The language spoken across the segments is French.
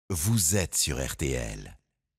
vous êtes sur RTL.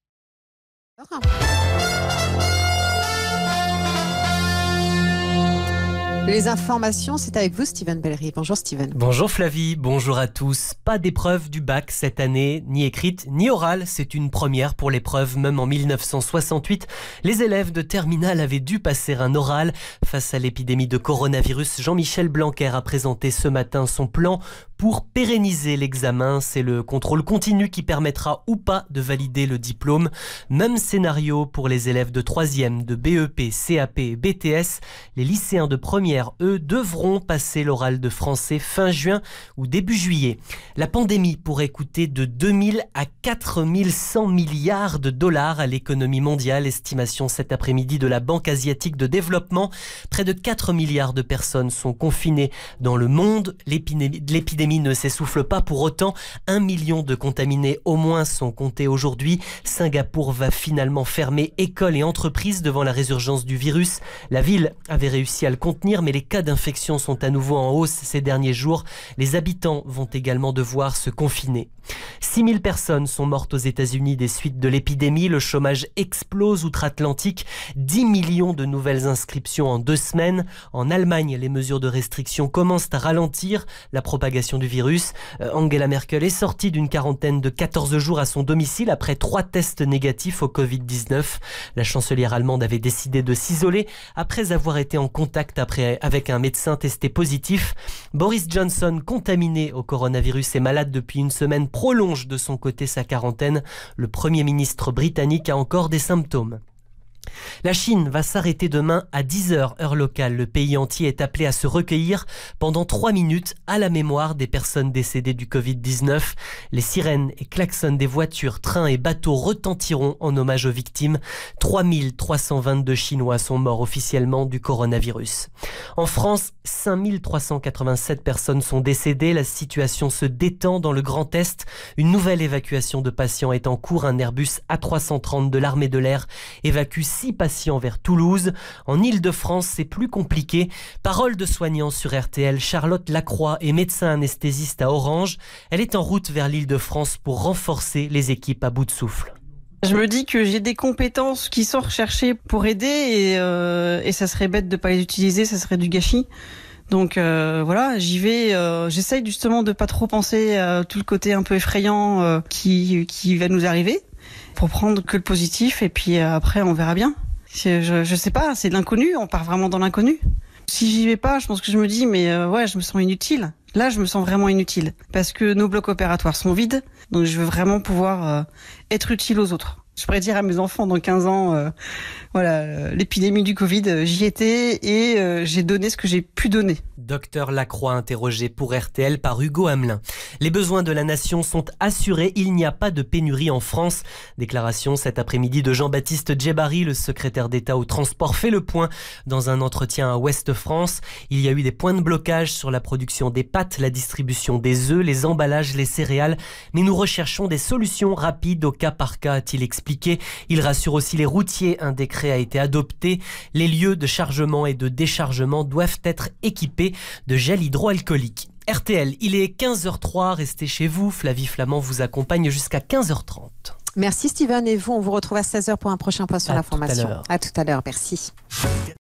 Les informations, c'est avec vous, Steven Bellery. Bonjour, Steven. Bonjour Flavie, bonjour à tous. Pas d'épreuve du bac cette année, ni écrite ni orale. C'est une première pour l'épreuve. Même en 1968, les élèves de terminale avaient dû passer un oral. Face à l'épidémie de coronavirus, Jean-Michel Blanquer a présenté ce matin son plan pour pérenniser l'examen. C'est le contrôle continu qui permettra ou pas de valider le diplôme. Même scénario pour les élèves de 3e, de BEP, CAP et BTS. Les lycéens de première, eux, devront passer l'oral de français fin juin ou début juillet. La pandémie pourrait coûter de 2000 à 4100 milliards de dollars à l'économie mondiale. Estimation cet après-midi de la Banque asiatique de développement. Près de 4 milliards de personnes sont confinées dans le monde. L'épidémie ne s'essouffle pas pour autant. 1 million de contaminés au moins sont comptés aujourd'hui. Singapour va finalement fermer écoles et entreprises devant la résurgence du virus. La ville avait réussi à le contenir, mais les cas d'infection sont à nouveau en hausse ces derniers jours. Les habitants vont également devoir se confiner. 6000 personnes sont mortes aux États-Unis des suites de l'épidémie. Le chômage explose outre-Atlantique. 10 millions de nouvelles inscriptions en 2 semaines. En Allemagne, les mesures de restriction commencent à ralentir la propagation du virus. Angela Merkel est sortie d'une quarantaine de 14 jours à son domicile après 3 tests négatifs au Covid-19. La chancelière allemande avait décidé de s'isoler après avoir été en contact avec un médecin testé positif. Boris Johnson, contaminé au coronavirus et malade depuis une semaine, prolonge de son côté sa quarantaine. Le Premier ministre britannique a encore des symptômes. La Chine va s'arrêter demain à 10h heure locale. Le pays entier est appelé à se recueillir pendant 3 minutes à la mémoire des personnes décédées du Covid-19. Les sirènes et klaxons des voitures, trains et bateaux retentiront en hommage aux victimes. 3322 Chinois sont morts officiellement du coronavirus. En France, 5387 personnes sont décédées. La situation se détend dans le Grand Est. Une nouvelle évacuation de patients est en cours. Un Airbus A330 de l'armée de l'air évacue 6 patients vers Toulouse. En Île-de-France, c'est plus compliqué. Parole de soignant sur RTL, Charlotte Lacroix est médecin anesthésiste à Orange. Elle est en route vers l'Île-de-France pour renforcer les équipes à bout de souffle. Je me dis que j'ai des compétences qui sont recherchées pour aider et ça serait bête de pas les utiliser, ça serait du gâchis. Donc voilà, j'y vais. J'essaye justement de pas trop penser à tout le côté un peu effrayant qui va nous arriver, pour prendre que le positif et puis après on verra bien. Je sais pas, c'est de l'inconnu, on part vraiment dans l'inconnu. Si j'y vais pas, je pense que je me dis mais ouais, je me sens inutile. Là, je me sens vraiment inutile parce que nos blocs opératoires sont vides, donc je veux vraiment pouvoir être utile aux autres. Je pourrais dire à mes enfants dans 15 ans, voilà, l'épidémie du Covid, j'y étais et j'ai donné ce que j'ai pu donner. Docteur Lacroix interrogé pour RTL par Hugo Hamelin. Les besoins de la nation sont assurés, il n'y a pas de pénurie en France. Déclaration cet après-midi de Jean-Baptiste Djebari, le secrétaire d'État au transport, fait le point dans un entretien à Ouest France. Il y a eu des points de blocage sur la production des pâtes, la distribution des œufs, les emballages, les céréales. Mais nous recherchons des solutions rapides au cas par cas, a-t-il expliqué. Il rassure aussi les routiers, un décret a été adopté. Les lieux de chargement et de déchargement doivent être équipés de gel hydroalcoolique. RTL, il est 15h03, restez chez vous. Flavie Flamand vous accompagne jusqu'à 15h30. Merci Steven et vous, on vous retrouve à 16h pour un prochain point sur l'information. À tout à l'heure, merci.